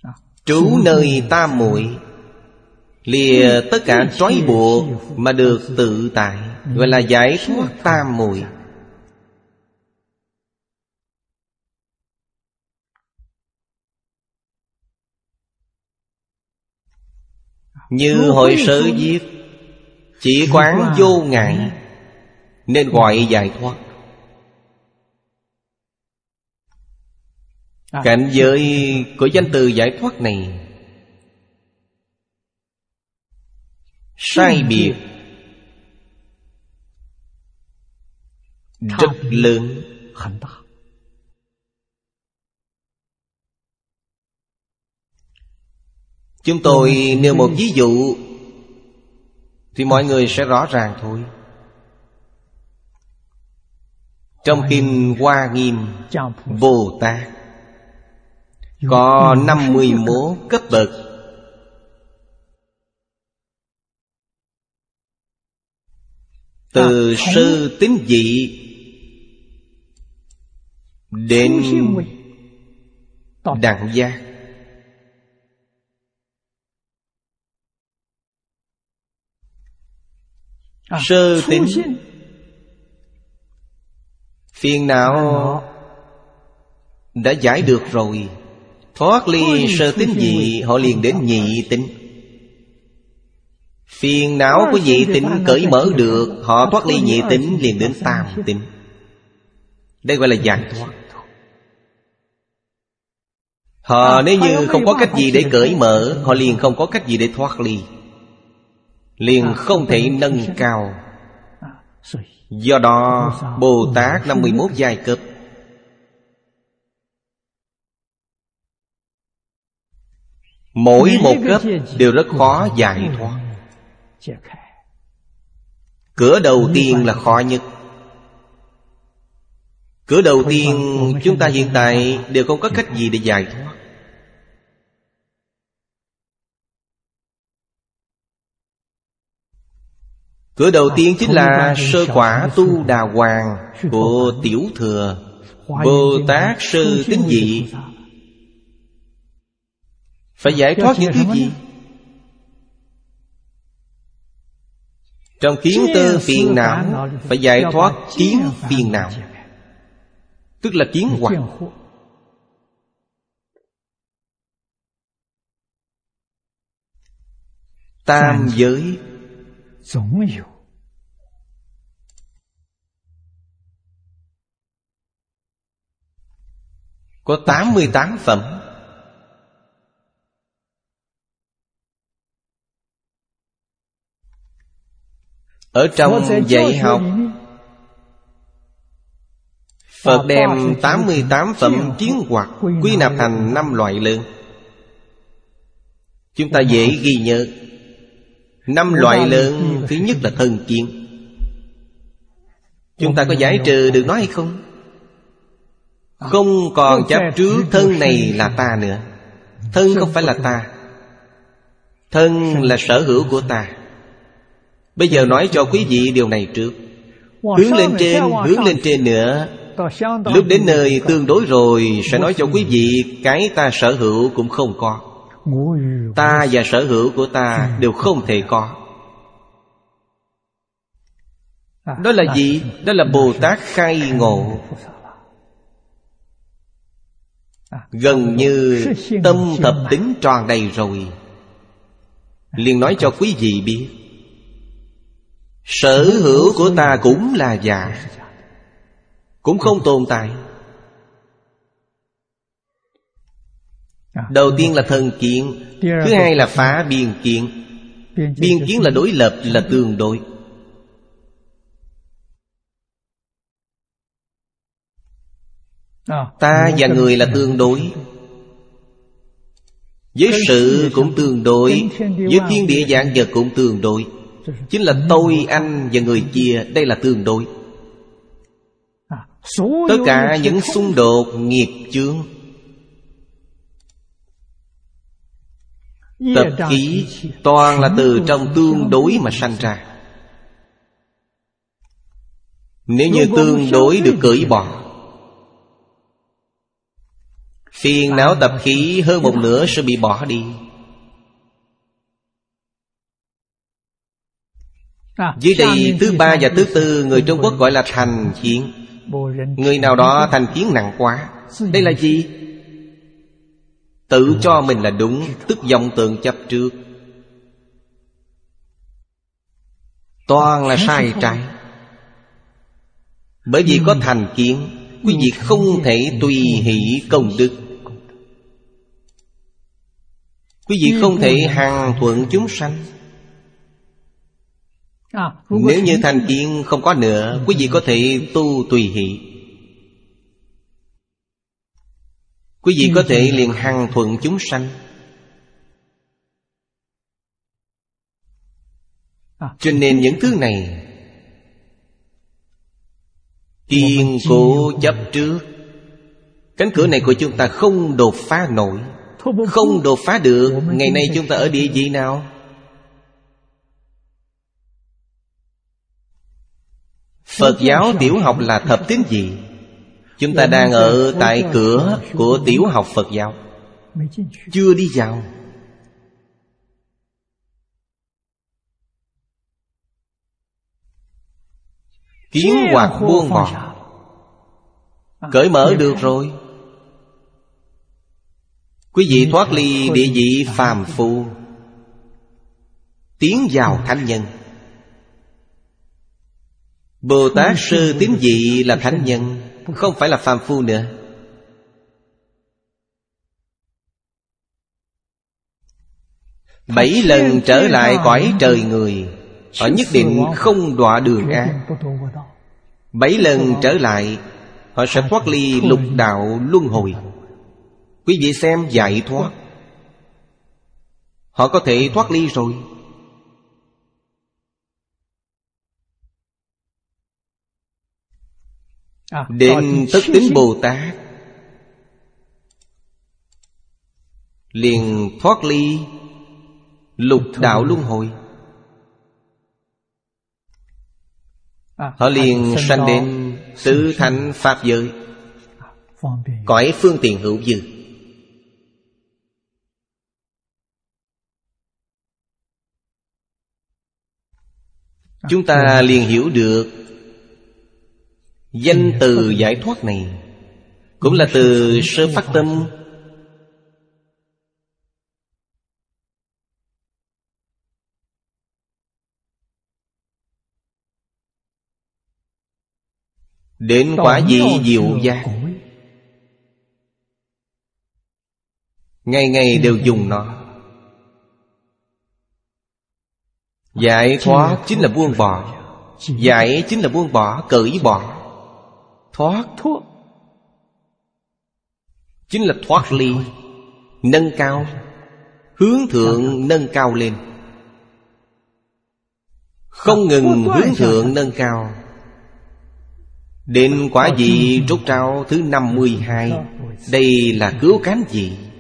Trú nơi tam muội, lìa tất cả trói buộc mà được tự tại, gọi là giải thoát tam muội. Như hội sớ viết, chỉ quán vô ngại nên gọi giải thoát. Cảnh giới của danh từ giải thoát này sai biệt rất lớn. Chúng tôi nêu một ví dụ thì mọi người sẽ rõ ràng thôi. Trong Kinh Hoa Nghiêm, Bồ Tát có 51 cấp bậc. Từ sơ tín vị đến đẳng giác. Sơ tín, phiền não đã giải được rồi, thoát ly sơ tín vị, họ liền đến nhị tín. Phiền não của nhị tín cởi mở được, họ thoát ly nhị tín liền đến tam tín. Đây gọi là giải thoát. Họ nếu như không có cách gì để cởi mở, họ liền không có cách gì để thoát ly, liền không thể nâng cao. Do đó Bồ Tát 51 giai cấp, mỗi một cấp đều rất khó giải thoát. Cửa đầu tiên là khó nhất. Cửa đầu tiên chúng ta hiện tại đều không có cách gì để giải thoát. Cửa đầu tiên chính là sơ quả Tu Đà Hoàng của Tiểu Thừa, Bồ Tát sơ tín vị. Phải giải thoát những thứ gì? Trong kiến tư phiền não phải giải thoát kiến phiền não, tức là kiến hoặc. Tam giới có 88 phẩm. Ở trong dạy học, Phật đem 88 phẩm kiến hoặc quy nạp thành 5 loại lớn. Chúng ta dễ ghi nhớ. 5 loại lớn, thứ nhất là thân kiến. Chúng ta có giải trừ được nó hay không? Không còn chấp trước thân này là ta nữa. Thân không phải là ta, thân là sở hữu của ta. Bây giờ nói cho quý vị điều này trước. Hướng lên trên nữa. Lúc đến nơi tương đối rồi, sẽ nói cho quý vị cái ta sở hữu cũng không có. Ta và sở hữu của ta đều không thể có. Đó là gì? Đó là Bồ Tát khai ngộ. Gần như tâm thập tính tròn đầy rồi, liền nói cho quý vị biết sở hữu của ta cũng là giả, cũng không tồn tại. Đầu tiên là thân kiến, thứ hai là phá biên kiến. Biên kiến là đối lập, là tương đối. Ta và người là tương đối, với sự cũng tương đối, với thiên địa vạn vật cũng tương đối. Chính là tôi, anh và người kia, đây là tương đối. Tất cả những xung đột, nghiệp chướng, tập khí, toàn là từ trong tương đối mà sanh ra. Nếu như tương đối được cởi bỏ, Phiền não tập khí hơn một nửa sẽ bị bỏ đi. Dưới đây thứ ba và thứ tư người Trung Quốc gọi là thành kiến. Người nào đó thành kiến nặng quá. Đây là gì? Tự cho mình là đúng, tức vọng tưởng chấp trước. Toàn là sai trái. Bởi vì có thành kiến, quý vị không thể tùy hỷ công đức. Quý vị không thể hằng thuận chúng sanh. Nếu như thành kiến không có nữa, quý vị có thể tu tùy hỷ. Quý vị có thể liền hằng thuận chúng sanh. Cho nên những thứ này kiên cố chấp trước. Cánh cửa này của chúng ta không đột phá nổi. Không đột phá được. Ngày nay chúng ta ở địa vị nào? Phật giáo tiểu học là thập tín vị. Chúng ta đang ở tại cửa của tiểu học Phật giáo, chưa đi vào. Kiến hoặc buông bỏ, cởi mở được rồi. Quý vị thoát ly địa vị phàm phu, tiến vào thánh nhân. Bồ Tát sư tín vị là thánh nhân, không phải là phàm phu nữa. Bảy lần trở lại cõi trời người, họ nhất định không đọa đường ác. 7 lần trở lại, họ sẽ thoát ly lục đạo luân hồi. Quý vị xem giải thoát, họ có thể thoát ly rồi. Đến Tất Tính Bồ Tát liền thoát ly lục đạo luân hồi. Họ liền sanh đến tứ thánh pháp giới, cõi phương tiện hữu dư. Chúng ta liền hiểu được danh từ giải thoát này cũng là từ sơ phát tâm. Đến quả vị diệu giác, ngày ngày đều dùng nó. Giải thoát chính là buông bỏ. Giải chính là buông bỏ, cởi bỏ. Thoát chính là thoát ly, nâng cao, hướng thượng nâng cao lên. Không ngừng hướng thượng nâng cao. Đến quả vị trốt trao thứ 52. Đây là cứu cánh vị.